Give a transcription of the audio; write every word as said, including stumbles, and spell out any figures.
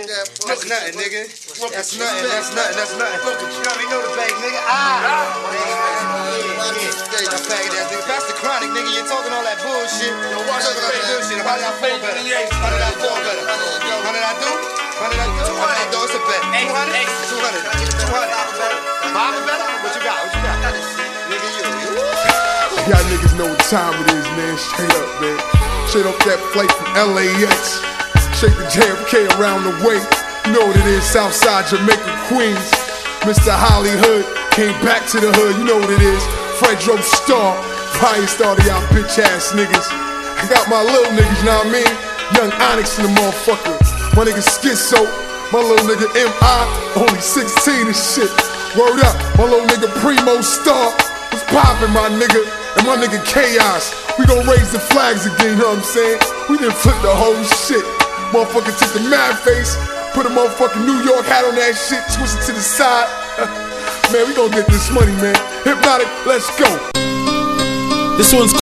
That's nothing, nigga. That's nothing, that's nothing, that's nothing. You don't even know the bag, nigga. Ah! That's the chronic, nigga. You're talking all that bullshit. You're talking all that bullshit. How did I fall better? How did I fall better? How did I do? How did I do? two hundred. No, it's a bet. two hundred? two hundred. two hundred. Five or better? What you got? What you got? Nigga, you. Y'all niggas know what time it is, man. Straight up, man. Straight up that flight from L A X. Shake the J F K around the way. You know what it is, Southside Jamaica, Queens. Mister Hollywood came back to the hood. You know what it is, Fredro Starr. Fire started y'all bitch ass niggas. I got my little niggas, you know what I mean? Young Onyx in the motherfucker. My nigga Schizo. My little nigga M I, only sixteen and shit. Word up, my little nigga Primo Star. What's poppin', my nigga? And my nigga Chaos. We gon' raise the flags again, you know what I'm saying? We done flipped the whole shit. Motherfucker took the mad face, put a motherfucking New York hat on that shit, twist it to the side. Man, we gon' get this money, man. Hypnotic, let's go. This one's